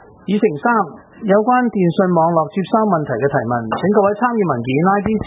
議程3，有關電訊網絡接收問題嘅提問，請各位參與文件 IDC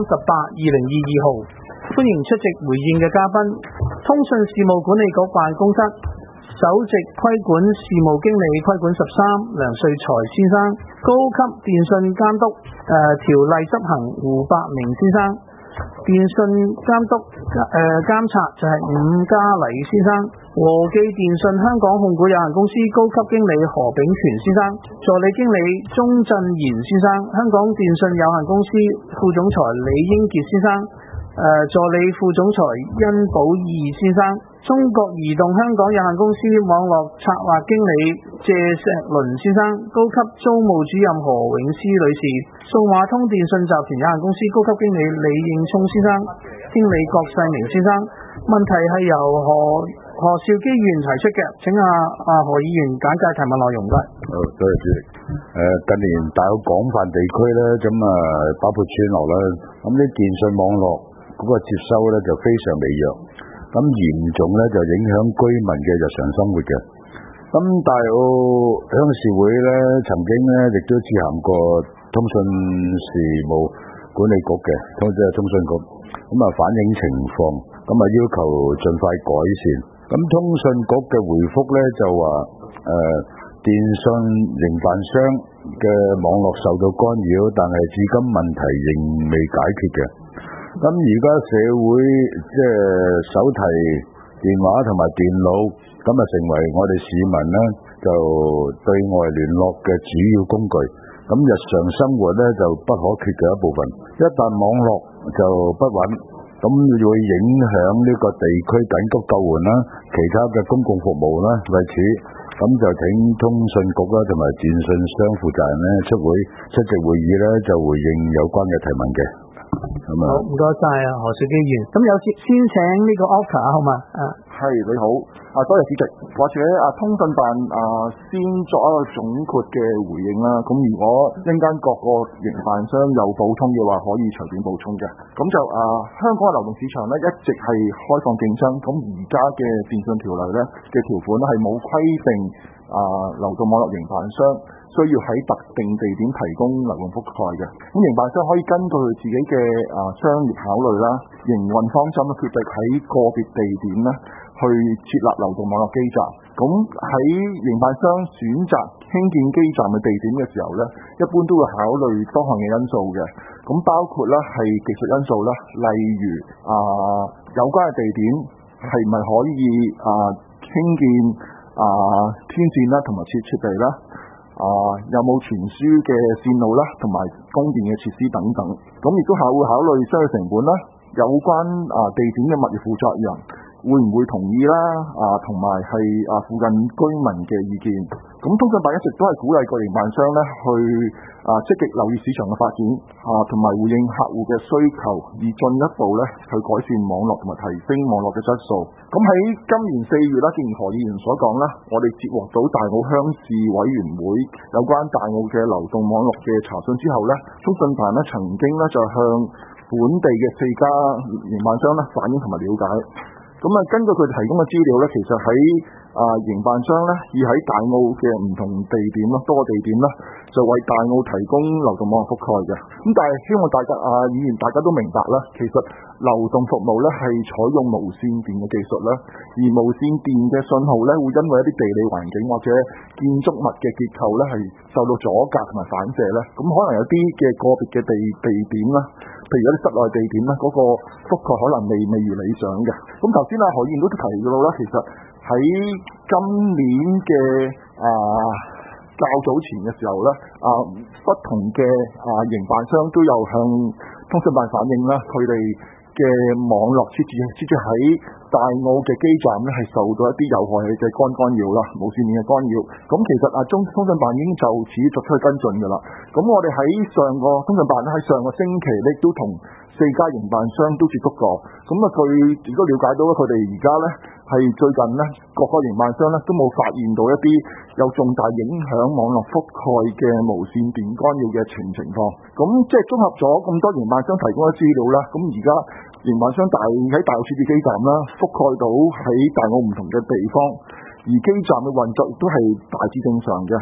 38/2022號。歡迎出席回應嘅嘉賓，通訊事務管理局辦公室首席規管事務經理規管13梁瑞才先生，高級電訊監督條例執行胡伯明先生，電訊監督監察就係伍家禮先生，和記電訊香港控股有限公司高級經理何炳權先生，助理經理鍾振賢先生，香港電訊有限公司副總裁李英傑先生，助理副總裁殷寶義先生，中國移動香港有限公司網絡策劃經理謝石麟先生，高級租務主任何永詩女士，數碼通電訊集團有限公司高級經理李應聰先生，經理郭世明先生。問題係由何兆基議員提出嘅，請何議員簡介提問內容。 好，多謝主席。近年大有廣泛地區咧，咁包括村落啦，咁啲電訊網絡嗰個接收咧就非常微弱，咁嚴重咧就影響居民嘅日常生活嘅。咁大澳鄉事會咧曾經咧亦都致函過通訊事務管理局嘅，通訊局，咁反映情況，咁要求盡快改善。咁通訊局嘅回覆咧就話電信營辦商嘅網絡受到干擾，但係至今問題仍未解決嘅。咁而家社會即係手提電話同埋電腦，咁成為我哋市民呢就對外聯絡嘅主要工具。咁日常生活呢就不可缺嘅一部分。一旦網絡就不穩，咁會影響呢個地區緊急救援啦，其他嘅公共服務啦，為此咁就請通訊局啦同埋電訊商負責人呢出席會議呢，就回應有關嘅提問嘅。 好，唔該晒何兆基議員。咁有先請呢個 Oscar 好嘛？ 係，你好，多謝主席。或者通訊辦先作一個總括嘅回應啦。咁如果陣間各個營辦商有補充嘅話，可以隨便補充嘅。咁就香港嘅流動市場咧一直係開放競爭。咁而家嘅電訊條例咧嘅條款咧係冇規定流動網絡營辦商需要喺特定地點提供流動覆蓋嘅。咁營辦商可以根據佢自己嘅商業考慮啦、營運方針啦，決定喺個別地點咧去設立流動網絡基站。咁喺營辦商選擇興建基站嘅地點嘅時候咧，一般都會考慮多項嘅因素嘅。咁包括咧係技術因素啦，例如有關嘅地點係咪可以興建天線啦，同埋設備啦，有冇傳輸嘅線路啦，同埋供電嘅設施等等。咁亦都會考慮商業成本啦，有關地點嘅物業負責人會唔會同意啦？同埋係附近居民嘅意見。咁通訊辦一直都係鼓勵個營辦商咧去積極留意市場嘅發展同埋回應客戶嘅需求，而進一步咧去改善網絡同埋提升網絡嘅質素。咁喺今年4月啦，正如何議員所講啦，我哋接獲到大澳鄉事委員會有關大澳嘅流動網絡嘅查詢之後咧，通訊辦咧曾經咧就向本地嘅4家營辦商咧反映同埋了解。咁根據佢哋提供嘅資料咧，其實喺營辦商咧已喺大澳嘅唔同地點咯，多個地點啦，就為大澳提供流動網絡覆蓋嘅。咁但係希望大家議員大家都明白啦，其實流動服務咧係採用無線電嘅技術啦，而無線電嘅信號咧會因為一啲地理環境或者建築物嘅結構咧係受到阻隔同埋反射咧，咁可能有啲嘅個別嘅地點啦，譬如有啲室內地點啦，嗰個覆蓋可能未如理想嘅。咁頭先何議員都提到啦，其實喺今年嘅較早前嘅時候咧，不同嘅營辦商都有向通訊辦反映啦，佢哋嘅網絡設置喺大澳嘅基站咧係受到一啲有害嘅干擾啦，無線電嘅干擾。咁其實通訊辦已經就此作出跟進㗎啦。咁我哋喺通訊辦喺上個星期咧都同4家營辦商都接觸過。咁據亦都了解到佢哋而家咧係最近咧各個營辦商咧都冇發現到一啲有重大影響網絡覆蓋嘅無線電干擾嘅情況。咁即係綜合咗咁多營辦商提供嘅資料啦，咁而家營辦商喺大澳設置基站啦，覆蓋到喺大澳唔同嘅地方，而基站嘅運作亦都係大致正常嘅。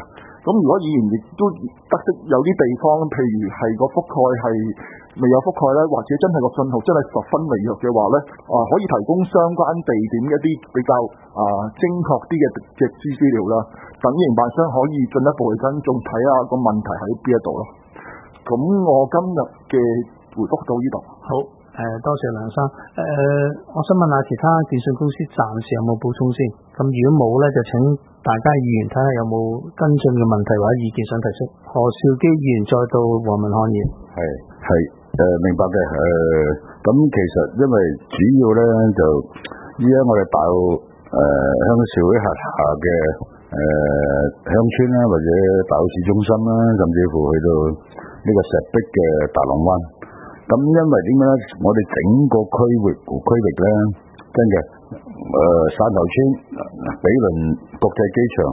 咁如果議員亦都得悉有啲地方，譬如係個覆蓋係未有覆蓋咧，或者真係個信號真係十分微弱嘅話咧，可以提供相關地點一啲比較精確啲嘅資料啦，等營辦商可以進一步去跟蹤，睇下個問題喺邊一度咯。咁我今日嘅回覆到呢度。 好，多謝梁生。我想問下其他電訊公司暫時有冇補充先？咁如果冇咧，就請大家議員睇下有冇跟進嘅問題或者意見想提出。何兆基議員再到黃文漢議員。 係明白嘅。咁其實因為主要咧就依家我哋大澳鄉事會轄下嘅鄉村啦，或者大澳市中心啦，甚至乎去到呢個石壁嘅大浪灣。咁因為點解咧？我哋整個區域咧，真嘅汕頭村、比鄰國際機場，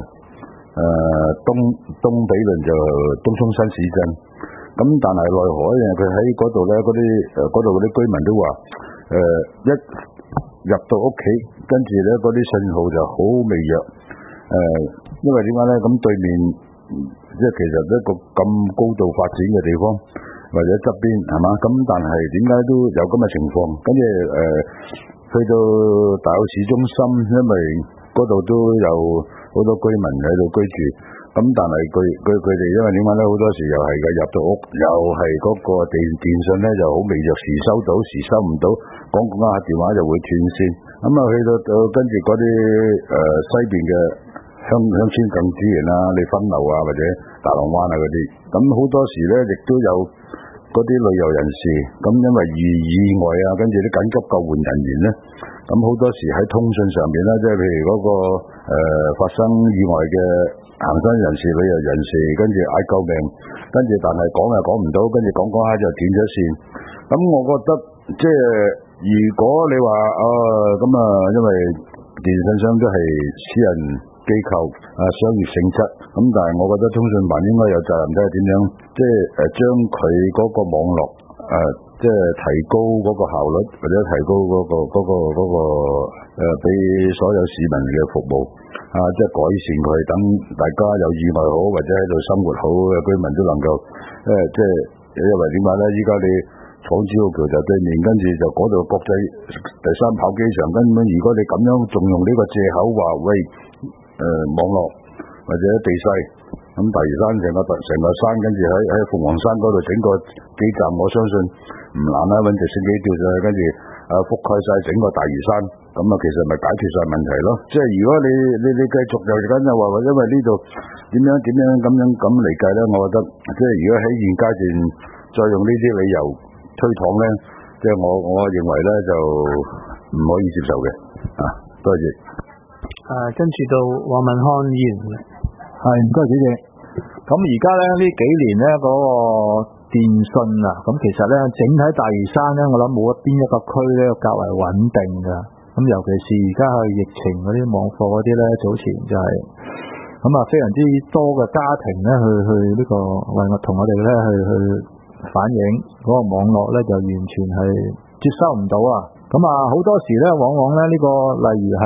東比鄰就東涌新市鎮。咁但係奈何咧，佢喺嗰度咧，嗰度啲居民都話，一入到屋企，跟住咧嗰啲信號就好微弱。因為點解咧？咁對面即係其實一個咁高度發展嘅地方，或者側邊係嘛？咁但係點解都有咁嘅情況？跟住去到大澳市中心，因為嗰度都有好多居民喺度居住。咁但係佢哋因為點解咧？好多時又係嘅入到屋，又係嗰個電信咧就好微弱，時收到時收唔到，講下電話就會斷線。咁去到跟住嗰啲西邊嘅鄉村更資源啦，你分流啊或者大浪灣啊嗰啲，咁好多時咧亦都有嗰啲旅遊人士，咁因為意外啊，跟住啲緊急救援人員咧，咁好多時喺通訊上面咧，即係譬如嗰個發生意外嘅行山人士、旅遊人士，跟住嗌救命，跟住但係講又講唔到，跟住講下就斷咗線。咁我覺得即係如果你話咁因為電信商都係私人機構商業性質，咁但係我覺得通訊辦應該有責任，即係點樣，即係將佢嗰個網絡即係提高嗰個效率，或者提高嗰個俾所有市民嘅服務即係改善佢，等大家有意外好或者喺度生活好嘅居民都能夠即係因為點解咧？依家你港珠澳橋就對面，跟住就嗰度國際第三跑機場，根本如果你咁樣仲用呢個借口話喂網絡或者地勢，咁大嶼山成個山，跟住喺鳳凰山嗰度整個基站，我相信唔難啦，揾直升機吊上去，跟住覆蓋晒整個大嶼山，咁其實咪解決晒問題咯。即係如果你繼續又緊又話因為呢度點樣咁嚟計咧，我覺得即係如果喺現階段再用呢啲理由推搪咧，即係我認為咧就唔可以接受嘅。多謝。 跟住到黃文漢議員。 係，唔該主席。咁而家咧呢幾年咧嗰個電信咁其實咧整體大嶼山咧，我諗冇邊一個區咧較為穩定㗎。咁尤其是而家係疫情嗰啲網課嗰啲咧，早前就係非常之多嘅家庭咧去呢個同我哋咧去反映嗰個網絡咧就完全係接收唔到啊！好多時咧，往往咧呢個例如係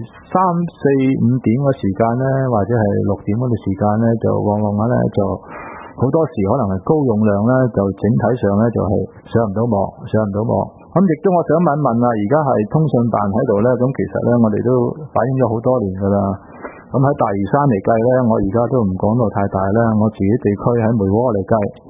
3、4、5點嘅時間咧，或者係6點嗰啲時間咧，就往往咧就好多時可能係高用量咧，就整體上咧就係上唔到網。咁亦都我想問一問啦，而家係通訊辦喺度咧，咁其實咧我哋都反映咗好多年㗎啦。咁喺大嶼山嚟計咧，我而家都唔講到太大啦，我自己地區喺梅窩嚟計，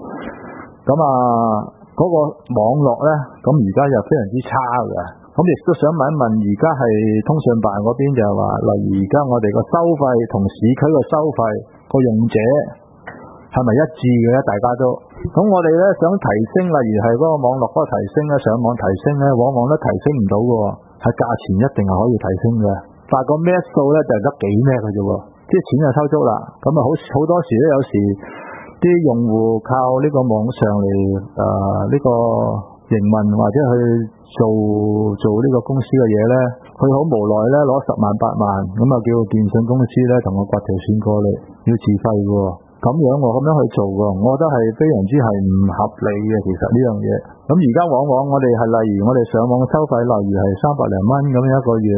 嗰個網絡咧，咁而家就非常之差嘅。咁亦都想問一問，而家係通訊辦嗰邊就係話，例如而家我哋個收費同市區個收費個用者係咪一致嘅咧？大家都咁我哋咧想提升，例如係嗰個網絡嗰個提升咧，上網提升咧，往往都提升唔到嘅，係價錢一定係可以提升嘅，但係個咩數咧就係得幾咩嘅啫，即係錢就收足啦。咁好多時咧，有時啲用戶靠呢個網上嚟呢個營運或者去做呢個公司嘅嘢咧，佢好無奈咧攞10萬8萬，咁叫電信公司咧同我掘條線過嚟要自費嘅，咁樣去做嘅，我覺得係非常之係唔合理嘅。其實呢樣嘢，咁而家往往我哋係例如我哋上網收費，例如係300零蚊咁樣一個月，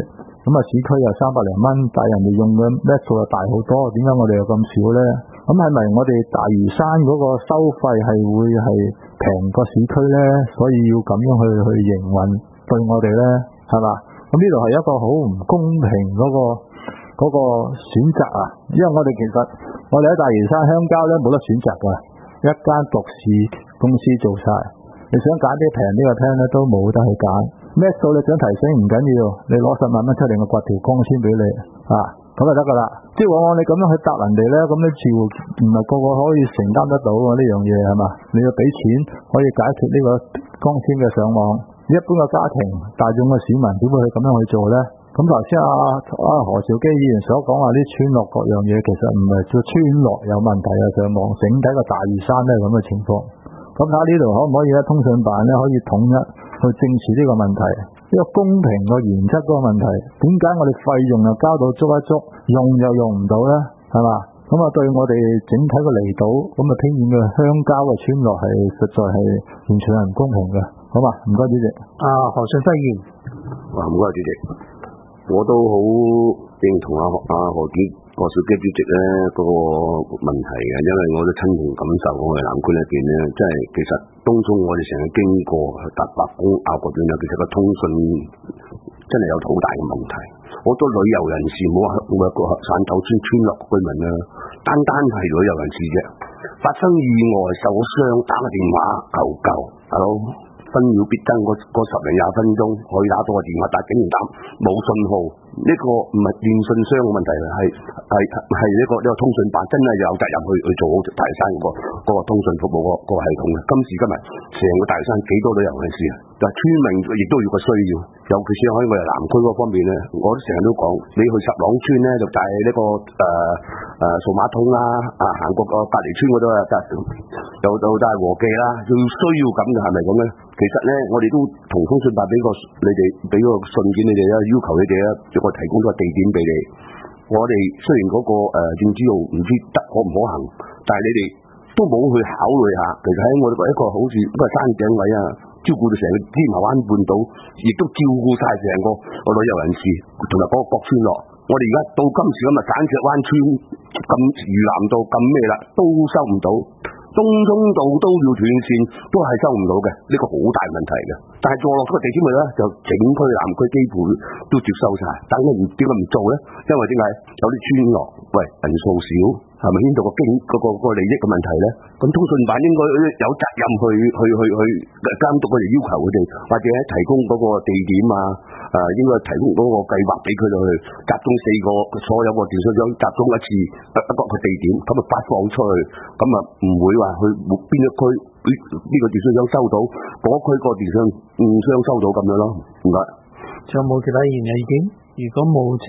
咁啊市區又300零蚊，但係人哋用嘅咩數又大好多，點解我哋又咁少咧？咁係咪我哋大嶼山嗰個收費係會係平過市區咧？所以要咁樣去營運對我哋咧，係嘛？咁呢度係一個好唔公平嗰個選擇啊！因為我哋其實我哋喺大嶼山鄉郊咧冇得選擇㗎，一間獨市公司做晒，你想揀啲平呢個廳咧都冇得去揀。咩數你想提升唔緊要，你攞10萬蚊出嚟，我掘條光纖俾你啊，咁就得㗎啦。即係往往你咁樣去答人哋咧，咁你似乎唔係個個可以承擔得到呢樣嘢係嘛？你要俾錢可以解決呢個光纖嘅上網，一般嘅家庭大眾嘅市民點會去咁樣去做咧？咁頭先何兆基議員所講話啲村落各樣嘢，其實唔係個村落有問題啊，上網整體個大嶼山咧咁嘅情況。咁睇下呢度可唔可以咧？通訊辦咧可以統一去正視呢個問題，呢個公平個原則嗰個問題。點解我哋費用又交到足一足，用又用唔到咧？係嘛？咁啊對我哋整體個離島咁啊偏遠嘅鄉郊嘅村落係實在係完全係唔公平嘅。好嘛？唔該主席。 何順輝議員。 唔該主席。我都好認同何兆基主席咧嗰個問題嘅，因為我都親同感受我哋南區呢邊咧，即係其實當中我哋成日經過搭白宮嗰邊咧，其實個通訊真係有好大嘅問題。好多旅遊人士冇話個汕頭村落居民啦，單係旅遊人士啫，發生意外受傷打個電話求救，大佬分秒必爭嗰10零20分鐘可以打到個電話，但竟然打冇信號，呢個唔係電信商嘅問題，係呢個通訊辦真係有責任去做好大嶼山嗰個通訊服務個系統嘅。今時今日成個大嶼山幾多旅遊人士啊？但係村民亦都有個需要，尤其是喺我哋南區嗰方面咧，我都成日都講，你去十朗村咧就帶呢個數碼通啦，行過個隔離村嗰度又帶和記啦，要需要咁嘅係咪咁咧？其實咧，我哋都同通訊辦俾個信件你哋啦，要求你哋啦，我提供咗個地點俾你。我哋雖然嗰個電子路唔知得可唔可行，但係你哋都冇去考慮下。其實喺我哋一個好似一個山頂位啊，照顧到成個芝麻灣半島，亦都照顧晒成個旅遊人士同埋嗰個各村落。我哋而家到今時今日，簡石灣村咁嶼南道咁咩啦，都收唔到。東涌道都要斷線，都係收唔到嘅，呢個好大問題嘅。但係坐落嗰個地點咪咧，就整區南區基本都接收晒，但係點解唔做咧？因為點解有啲村落喂人數少，係咪牽到個利益嘅問題咧？咁通訊辦應該有責任去監督佢哋，要求佢哋，或者提供嗰個地點應該提供嗰個計劃俾佢哋去集中4個所有個電信商集中一次一個地點，咁啊發放出去，咁啊唔會話去邊一區呢個電信商收到，嗰區個電信商收到咁樣咯。唔該。 仲有冇其他議員嘅意見？如果冇，請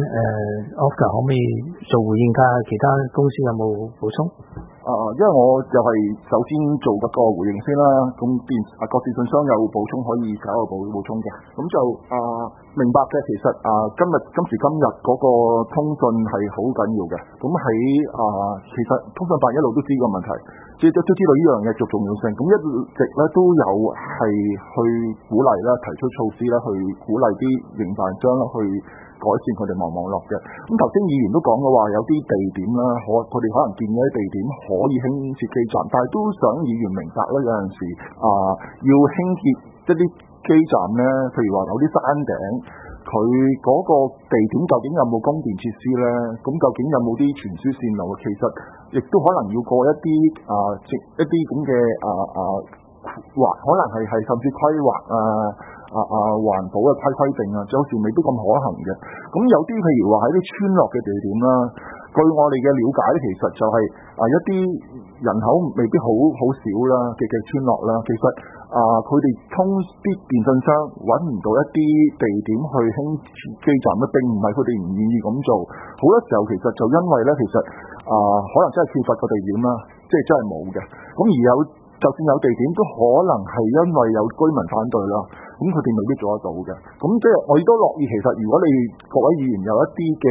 Oscar 可唔可以做回應下？其他公司有冇補充？ 因為我就係首先做一個回應先啦。咁各電信商有補充可以稍後補充嘅。咁就明白嘅，其實今時今日嗰個通訊係好緊要嘅。咁喺其實通訊辦一路都知個問題，都知道呢樣嘢重要性。咁一直咧都有係去鼓勵啦，提出措施啦，去鼓勵啲營辦商啦去改善佢哋網絡嘅。咁頭先議員都講嘅話，有啲地點啦，佢哋可能建議啲地點可以興設基站，但係都想議員明白咧，有陣時要興建一啲基站咧，譬如話有啲山頂，佢嗰個地點究竟有冇供電設施咧？咁究竟有冇啲傳輸線路？其實亦都可能要過一啲咁嘅可能係甚至規劃環保嘅規定啊，有時未必咁可行嘅。咁有啲譬如話喺啲村落嘅地點啦，據我哋嘅了解咧，其實就係一啲人口未必好少啦嘅村落啦，其實佢哋通啲電信商揾唔到一啲地點去興基站咧，並唔係佢哋唔願意咁做，好多時候其實就因為咧，其實可能真係缺乏個地點啦，即係真係冇嘅。咁而就算有地點，都可能係因為有居民反對啦，咁佢哋未必做得到嘅。咁即係我亦都樂意，其實如果你各位議員有一啲嘅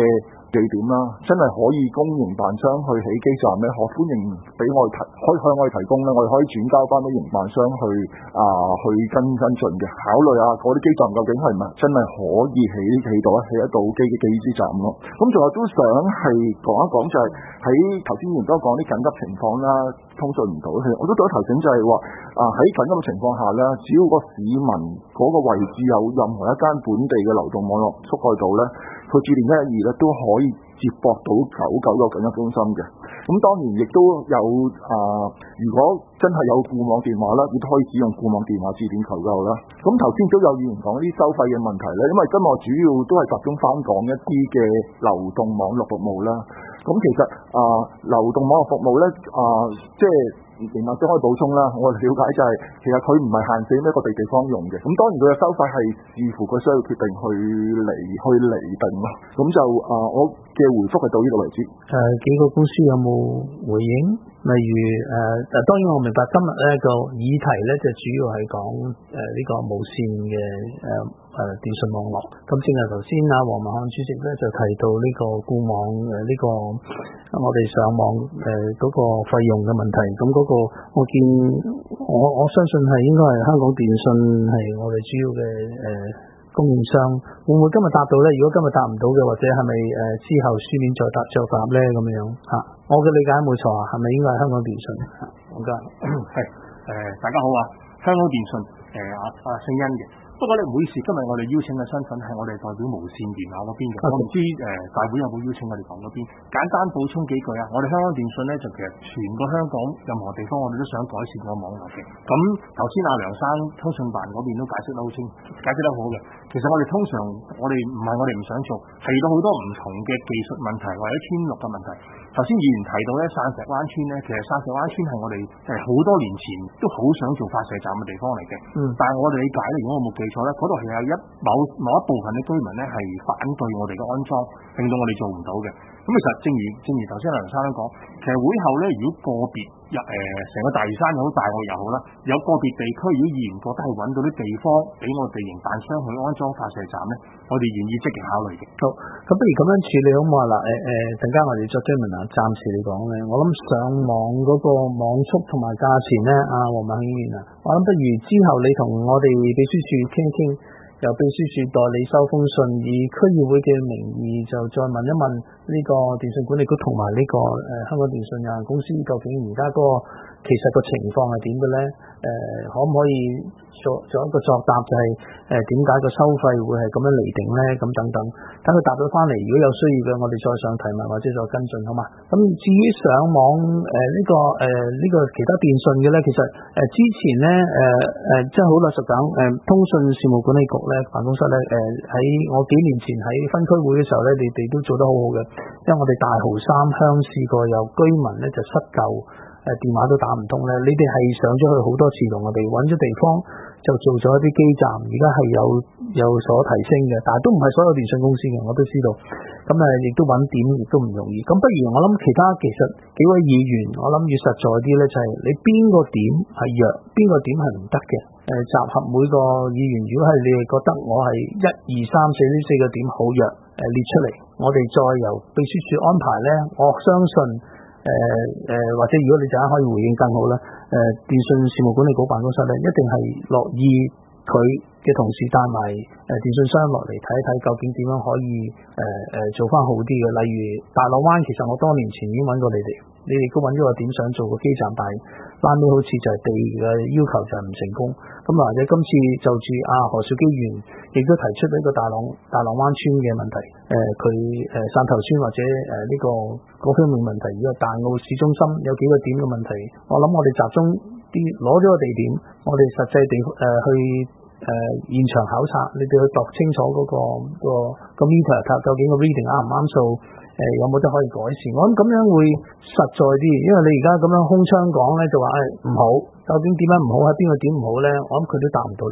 地點啦，真係可以供營辦商去起基站咧，可歡迎俾我哋可以向我哋提供咧，我哋可以轉交翻俾營辦商去跟進嘅，考慮下嗰啲基站究竟係咪真係可以起得到機支站咯。咁仲有都想係講一講，就係喺頭先都講啲緊急情況啦，通訊唔到，我都想提醒就係話喺緊急嘅情況下咧，只要個市民嗰個位置有任何一間本地嘅流動網絡覆蓋到咧，佢致電112咧都可以接駁到99個緊急中心嘅。咁當然亦都有如果真係有固網電話啦，亦都可以使用固網電話致電求救啦。咁頭先都有議員講啲收費嘅問題咧，因為今日我主要都係集中翻講一啲嘅流動網絡服務啦。咁其實流動網絡服務咧即係連麥都可以補充啦。我哋了解就係其實佢唔係限制咩一個地方用嘅。咁當然佢嘅收費係視乎佢需要決定去釐定咯。咁就我嘅回覆係到呢度為止。 幾個公司有冇回應？例如當然我明白今日呢個議題咧就主要係講呢個無線嘅電信網絡。咁正係頭先黃文漢主席咧就提到呢個固網呢個我哋上網嗰個費用嘅問題。咁嗰個我見我相信係應該係香港電信係我哋主要嘅供應商，會唔會今日答到咧？如果今日答唔到嘅，或者係咪之後書面再答咧咁樣嚇？我嘅理解冇錯啊，係咪應該係香港電信？好嘅， 係大家好啊，香港電信姓殷嘅。不過咧唔好意思，今日我哋邀請嘅身份係我哋代表無線電話嗰邊嘅。我唔知大會有冇邀請我哋講嗰邊。簡單補充幾句啊，我哋香港電信咧就其實全個香港任何地方我哋都想改善個網絡嘅。咁頭先阿梁生通訊辦嗰邊都解釋得好清，解釋得好嘅。其實我哋通常我哋唔係我哋唔想做，係遇到好多唔同嘅技術問題或者村落嘅問題。頭先議員提到咧汕石灣村咧，其實汕石灣村係我哋好多年前都好想做發射站嘅地方嚟嘅。但係我哋理解咧，如果我冇記錯咧，嗰度係有某一部分嘅居民咧係反對我哋嘅安裝，令到我哋做唔到嘅。咁其實正如頭先梁生都講，其實會後咧，如果個別成個大嶼山又好，大澳又好啦，有個別地區如果議員覺得係揾到啲地方俾我哋營辦商去安裝發射站咧，我哋願意積極考慮嘅。 好，咁不如咁樣處理好唔好啊？嗱，陣間我哋再追問啊。暫時嚟講咧，我諗上網嗰個網速同埋價錢咧，黃文興議員啊，我諗不如之後你同我哋秘書處傾一傾，由秘書處代理收封信，以區議會嘅名義就再問一問呢個電信管理局同埋呢個香港電信有限公司，究竟而家嗰個其實個情況係點嘅咧？可唔可以做一個作答，就係點解個收費會係咁樣釐定咧？咁等等，等佢答咗翻嚟，如果有需要嘅，我哋再上提問或者再跟進，好嘛？咁至於上網呢個其他電信嘅咧，其實之前咧即係好老實講，通訊事務管理局咧辦公室咧喺我幾年前喺分區會嘅時候咧，你哋都做得好好嘅，因為我哋大蠔三鄉試過有居民咧就失救。電話都打唔通咧，你哋係上咗去好多次，同我哋揾咗地方就做咗一啲基站，而家係有所提升嘅，但係都唔係所有電信公司嘅，我都知道。咁亦都揾點亦都唔容易。咁不如我諗其他其實幾位議員，我諗要實在啲咧，就係你邊個點係弱，邊個點係唔得嘅。集合每個議員，如果係你哋覺得我係1、2、3、4呢4個點好弱，列出嚟，我哋再由秘書處安排咧，我相信。或者如果你陣間可以回應更好啦，電信事務管理局辦公室咧一定係樂意佢嘅同事帶埋電信商落嚟睇一睇，究竟點樣可以做翻好啲嘅。例如大浪灣，其實我多年前已經揾過你哋都揾咗個點想做個基站，但係拉尾好似就係地嘅要求就係唔成功。咁或者今次就住何兆基議員亦都提出呢個大浪灣村嘅問題，佢汕頭村或者呢個方面問題，如果大澳市中心有幾個點嘅問題，我諗我哋集中啲攞咗個地點，我哋實際地去現場考察，你哋去度清楚嗰個 meter 究竟個 reading 啱唔啱數，有冇得可以改善？我諗咁樣會實在啲，因為你而家咁樣空槍講咧，就話唔好，究竟點解唔好，喺邊個點唔好咧？我諗佢都答唔到你。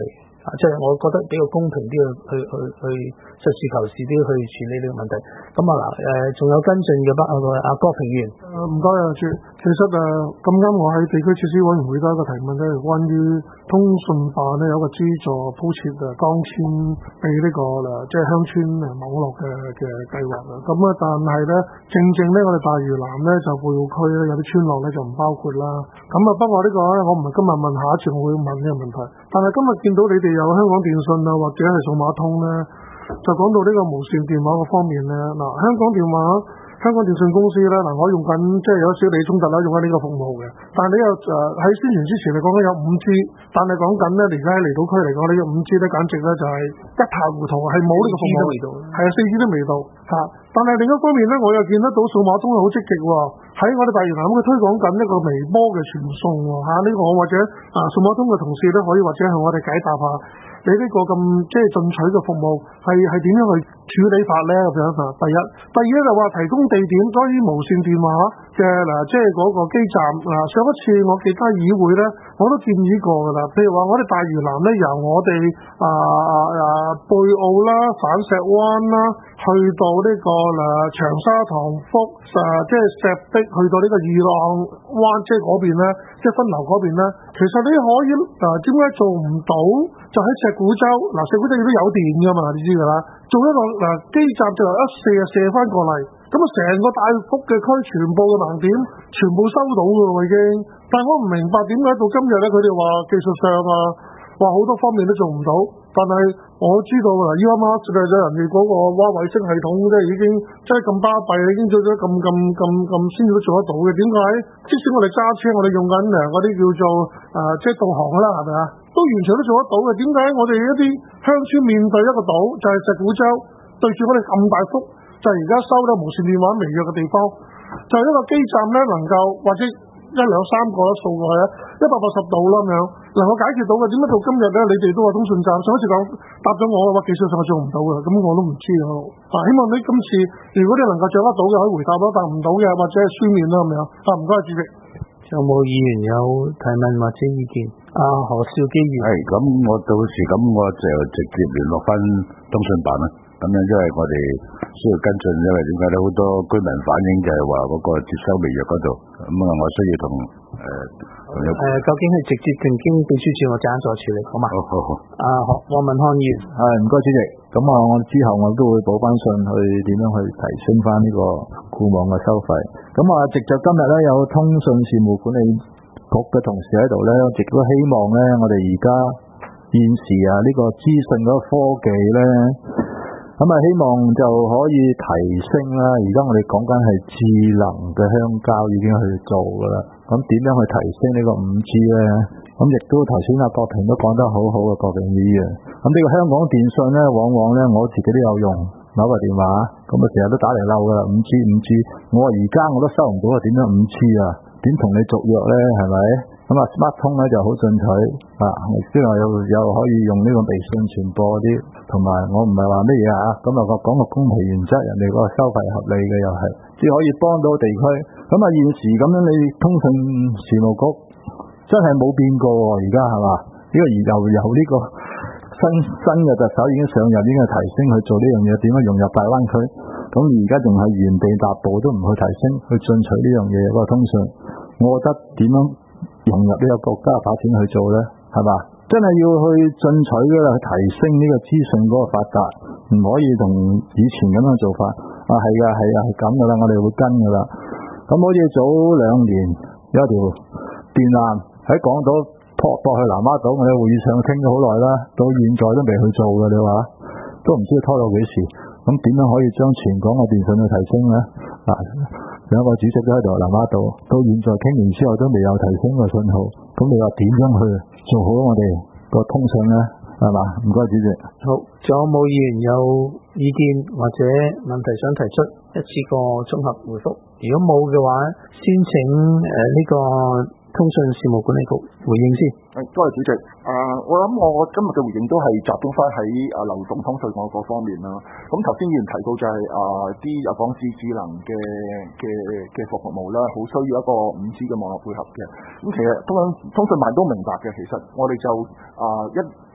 即係我覺得比較公平啲去實事求是啲去處理呢個問題。咁啊嗱，仲有跟進嘅阿郭平議員。 唔該啊，主。其實咁啱我喺地區設施委員會都有一個提問咧，關於通訊辦咧有個資助鋪設光纖俾呢個即係鄉村網絡嘅計劃啦。咁啊，但係咧正咧我哋大嶼南咧就貝澳區咧有啲村落咧就唔包括啦。咁啊，不過呢個咧我唔係今日問，下一次我會問呢個問題。但係今日見到你哋有香港電訊啊，或者係數碼通咧，就講到呢個無線電話個方面咧，嗱香港電訊公司咧，我用緊即係有少少利益衝突啦，用緊呢個服務嘅。但係你又喺宣傳之前你講緊有 5G， 但係講緊咧而家喺離島區嚟講呢個 5G 咧簡直咧就係一塌糊塗，係冇呢個服務未到， 係啊 4G 都未到嚇。但係另一方面咧，我又見得到數碼通係好積極喎，喺我哋大嶼南佢推廣緊一個微波嘅傳送喎嚇。呢個我或者數碼通嘅同事咧可以或者向我哋解答下。你呢個咁即係進取嘅服務係點樣去處理法咧咁樣啊？第二咧就話提供地點關於無線電話嘅即係嗰個基站上一次我記得議會咧我都建議過㗎啦。譬如話我哋大嶼南咧由我哋貝澳啦、反石灣啦，去到呢個長沙塘福即係石壁，去到呢個二浪灣，即係嗰邊咧，即係分流嗰邊咧，其實你可以點解做唔到？就喺石鼓洲，石鼓洲亦都有電㗎嘛，你知㗎啦。做一個基站就一射翻過嚟，咁啊成個大福嘅區全部嘅盲點全部收到㗎喎已經。但係我唔明白點解到今日咧，佢哋話技術上話好多方面都做唔到。但係我知道Elon Musk就人哋嗰個挖衛星系統即係已經真係咁巴閉，已經做咗咁先至都做得到嘅。點解？即使我哋揸車，我哋用緊嗰啲叫做即係導航啦，係咪啊？都完全都做得到嘅。點解我哋一啲鄉村面對一個島，就係石鼓洲，對住我哋咁大幅，就係而家收到無線電話微弱嘅地方，就係一個基站咧，能夠或者1、2、3個都掃過去180度啦咁樣，能夠解決到嘅。點解到今日咧，你哋都話通訊站，上一次講答咗我嘅話，技術上係做唔到嘅，咁我都唔知啊。希望你今次如果你能夠掌握到嘅，可以回答咯；答唔到嘅或者係書面啦咁樣。唔該，主席。 有冇議員有提問或者意見？何兆基議員。 係咁，我到時咁我就直接聯絡翻通訊辦啦。咁樣因為我哋需要跟進，因為點解咧？好多居民反映就係話嗰個接收微弱嗰度，咁我需要同究竟係直接定經秘書處我陣間再處理，好嘛？好。黃文漢議員。 唔該主席。咁我之後我都會補翻信去點樣去提升翻呢個固網嘅收費。咁藉着今日咧有通訊事務管理局嘅同事喺度咧，亦都希望咧我哋而家現時呢個資訊嗰個科技咧。咁希望就可以提升啦。而家我哋講緊係智能嘅鄉郊已經去做噶啦。咁點樣去提升呢個 5G 咧？咁亦都頭先郭平都講得好好嘅，郭平議員。咁呢個香港電訊咧，往往咧我自己都有用某個電話，咁成日都打嚟嬲噶啦 5G。我話而家我都收唔到點樣 5G 啊？點同你續約咧？係咪？咁Smart 通咧就好進取之後又可以用呢個微信傳播啲，同埋我唔係話乜嘢咁講個公平原則，人哋個收費合理嘅又係，只可以幫到地區。咁現時咁樣你通訊事務局真係冇變過喎，而家係嘛？呢個由呢個新嘅特首已經上任，已經提升去做呢樣嘢，點樣融入大灣區？咁而家仲係原地踏步，都唔去提升去進取呢樣嘢嗰個通訊，我覺得點樣融入呢個國家發展去做咧，係嘛？真係要去進取㗎啦，去提升呢個資訊嗰個發達，唔可以同以前咁樣做法。係咁㗎啦，我哋會跟㗎啦。咁好似早2年有一條電纜喺港島駁去南丫島，我哋會議上傾咗好耐啦，到現在都未去做㗎，你話都唔知拖到幾時。咁點樣可以將全港嘅電訊去提升咧？有一個主席都喺度，南丫島到現在傾完之後都未有提升個信號。咁你話點樣去做好我哋個通訊咧？係嘛？唔該，主席。 好，仲有冇議員有意見或者問題想提出？一次過綜合回覆。如果冇嘅話，先請呢個通訊事務管理局回應先。 多謝主席。我諗我今日嘅回應都係集中翻喺流動通訊嗰個方面啦。咁頭先議員提到就係啲有講智能嘅服務啦，好需要一個 5G 嘅網絡配合嘅。咁其實通訊辦都明白嘅，其實我哋就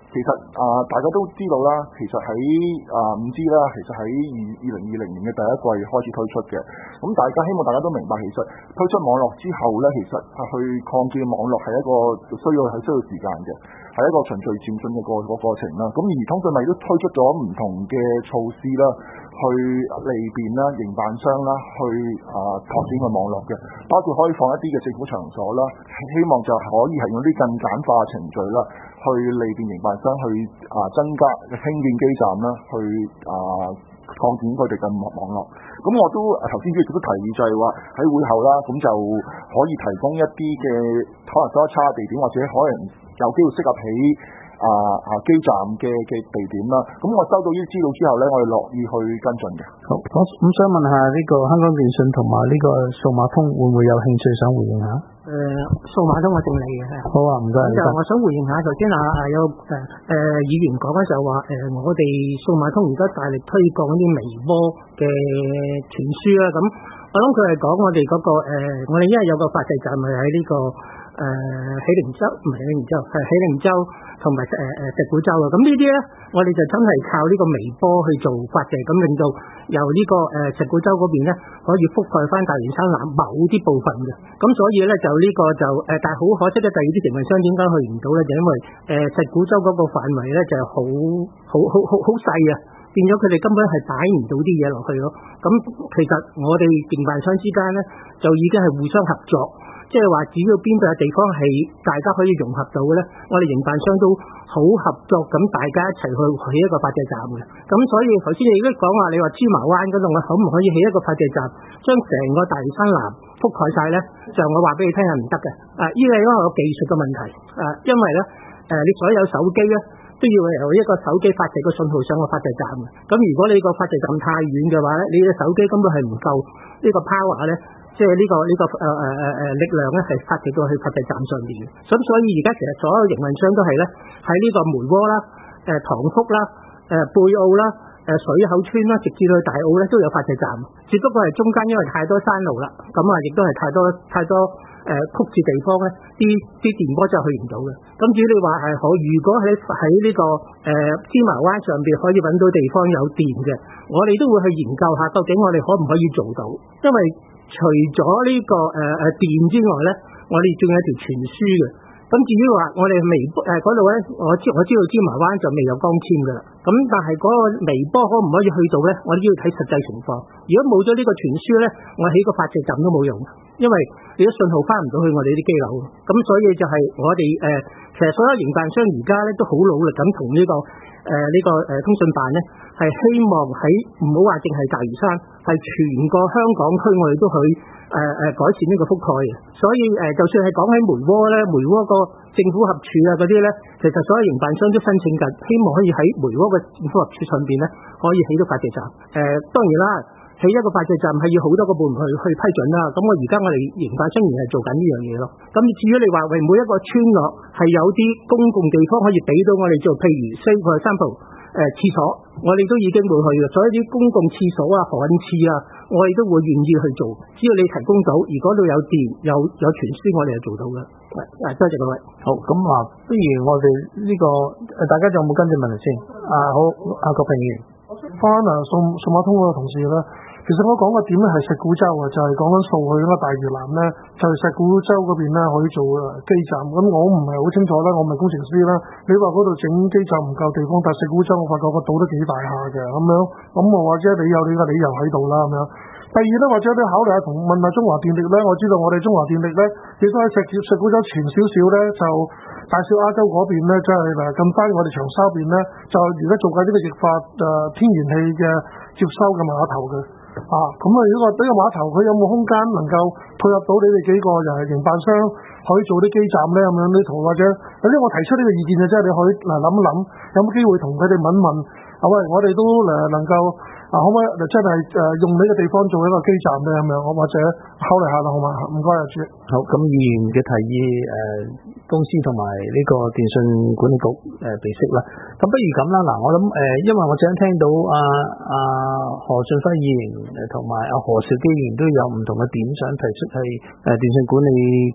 其實大家都知道啦，其實喺5G 啦，其實喺2020年嘅第一季開始推出嘅。咁希望大家都明白，其實推出網絡之後咧，其實去擴建網絡係一個需要時間嘅，係一個循序漸進嘅個過程啦。咁而通訊咪都推出咗唔同嘅措施啦，去利便啦營辦商啦去拓展個網絡嘅，包括可以放一啲嘅政府場所啦，希望就可以係用啲更簡化程序啦，去利便營辦商去增加興建基站啦，去擴展佢哋嘅網絡。咁我都頭先主席都提議就係話喺會後啦，咁就可以提供一啲嘅可能收得差嘅地點，或者可能有機會適合起基站嘅地點啦。咁我收到呢啲資料之後咧，我哋樂意去跟進嘅。 好，咁想問下呢個香港電訊同埋呢個數碼通會唔會有興趣想回應下？ 數碼通我正理嘅。 好啊，唔該。 就我想回應下，頭先有議員講嘅就話我哋數碼通而家大力推廣啲微波嘅傳輸啦。咁我諗佢係講我哋嗰個我哋因為有個發射站係喺呢個喜靈洲，唔係喜靈洲，係喜靈洲同埋石鼓洲啊。咁呢啲咧，我哋就真係靠呢個微波去做發射，咁令到由呢個石鼓洲嗰邊咧可以覆蓋翻大嶼山南某啲部分嘅。咁所以咧就呢個就但係好可惜咧，第二啲營運商點解去唔到咧？就因為石鼓洲嗰個範圍咧就好細啊，變咗佢哋根本係擺唔到啲嘢落去咯。咁其實我哋營辦商之間咧就已經係互相合作。即係話，只要邊度嘅地方係大家可以融合到嘅咧，我哋營辦商都好合作，咁大家一齊去起一個發射站嘅。咁所以頭先你都講話，你話芝麻灣嗰度，我可唔可以起一個發射站，將成個大嶼山南覆蓋晒咧？就我話俾你聽係唔得嘅。呢個係因為有技術嘅問題。因為咧你所有手機咧都要由一個手機發射個信號上個發射站嘅。咁如果你個發射站太遠嘅話咧，你嘅手機根本係唔夠呢個 power 咧。即係呢個力量咧，係發射到去發射站上面嘅。咁所以而家其實所有營運商都係咧喺呢個梅窩啦、塘福啦、貝澳啦、水口村啦，直至去大澳咧都有發射站。只不過係中間因為太多山路啦，咁亦都係太多曲折地方咧，啲電波就去唔到嘅。咁至於你話如果喺呢個芝麻灣上邊可以揾到地方有電嘅，我哋都會去研究下究竟我哋可唔可以做到，因為除咗呢個電之外咧，我哋仲有條傳輸嘅。咁至於話我哋微波嗰度咧，我知道芝麻灣就未有光纖㗎啦。咁但係嗰個微波可唔可以去到咧？我哋要睇實際情況。如果冇咗呢個傳輸咧，我起個發射站都冇用，因為你啲信號翻唔到去我哋啲機樓。咁所以就係我哋其實所有營辦商而家咧都好努力咁同呢個通訊辦咧，係希望喺唔好話淨係大嶼山，係全個香港區我哋都去改善呢個覆蓋嘅。所以就算係講起梅窩咧，梅窩個政府合署嗰啲咧，其實所有營辦商都申請緊，希望可以喺梅窩嘅政府合署上邊咧，可以起到發射站。當然啦，起一個發射站係要好多個部門去批准啦。咁我哋營辦商仍然係做緊呢樣嘢咯。咁至於你話為每一個村落係有啲公共地方可以俾到我哋做，譬如say for example廁所，我哋都已經會去嘅。所以啲公共廁所啊、旱廁啊，我哋都會願意去做。只要你提供到，如果度有電有傳輸，我哋就做到嘅。多謝各位。 好，咁不如我哋呢個大家仲有冇跟進問題先？好，郭平議員。 翻數碼通嗰個同事咧，其實我講嘅點咧係石鼓洲啊，就係講緊掃去嗰個大嶼南咧，就係石鼓洲嗰邊咧可以做基站。咁我唔係好清楚啦，我唔係工程師啦。你話嗰度整基站唔夠地方，但石鼓洲我發覺個島都幾大下嘅咁樣。咁我或者你有你嘅理由喺度啦咁樣。第二咧，或者都考慮下問下中華電力咧。我知道我哋中華電力咧，亦都喺石鼓洲前少少咧，就大小亞洲嗰邊咧，即係近翻我哋長沙邊咧，就而家做緊呢個液化天然氣嘅接收嘅碼頭嘅。咁如果呢個碼頭佢有冇空間能夠配合到你哋幾個又係營辦商可以做啲基站咧咁樣呢圖，或者有啲我提出呢個意見嘅，即係你可以諗一諗，有冇機會同佢哋問問喂，我哋都能夠可唔可以真係用呢個地方做一個基站咧咁樣，我或者考慮下啦，好嘛？唔該啊，主席。 好，咁議員嘅提議公司同埋呢個電信管理局備悉啦。咁不如咁啦，嗱，我諗因為我想聽到何俊輝議員同埋何兆基議員都有唔同嘅點想提出係電信管理局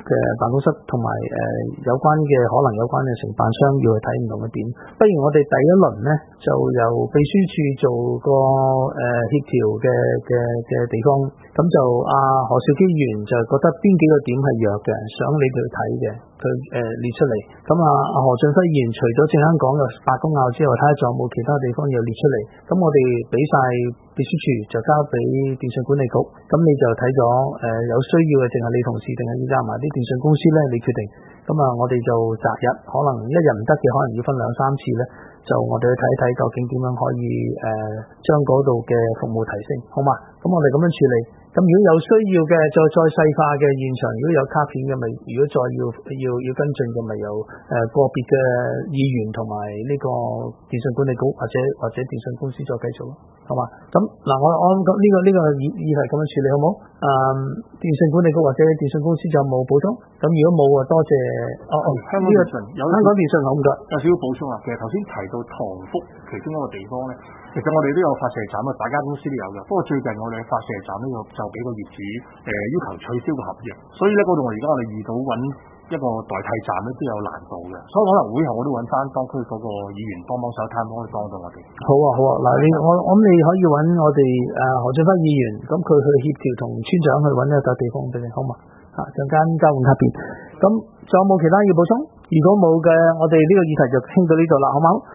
嘅辦公室同埋有關嘅可能有關嘅承辦商要去睇唔同嘅點。不如我哋第一輪呢，就由秘書處做個協調嘅地方，咁就何兆基議員就覺得邊幾個點係弱嘅，想你哋去睇嘅，佢列出嚟。咁何俊輝議員除咗正啱講嘅罷工拗之外，睇下仲有冇其他地方要列出嚟。咁我哋俾晒秘書處就交俾電信管理局，咁你就睇咗有需要嘅淨係你同事，定係要加埋啲電信公司呢？你決定。咁我哋就擇日，可能一日唔得嘅，可能要分2-3次呢，就我哋去睇一睇究竟點樣可以將嗰度嘅服務提升，好嘛？咁我哋咁樣處理。咁如果有需要嘅，再細化嘅現場，如果有卡片嘅，咪如果再要跟進嘅，咪有個別嘅議員同埋呢個電信管理局或者電信公司再繼續咯，好嘛？咁嗱，我呢個議題咁樣處理好冇？電信管理局或者電信公司就冇補充？咁如果冇多謝香港電訊香港電訊好唔該， 有少少補充啊。其實頭先提到塘福其中一個地方咧，其實我哋都有發射站啊，大家公司都有嘅。不過最近我哋發射站呢個就俾個業主要求取消個合約，所以咧嗰度而家我哋遇到揾一個代替站咧都有難度嘅，所以可能會後我都揾翻當區嗰個議員幫手睇下可以幫到我哋。 好啊，嗱我諗你可以揾我哋何俊輝議員，咁佢去協調同村長去揾一笪地方俾你，好嘛？陣間交換卡片。咁仲有冇其他要補充？如果冇嘅，我哋呢個議題就傾到呢度啦，好冇？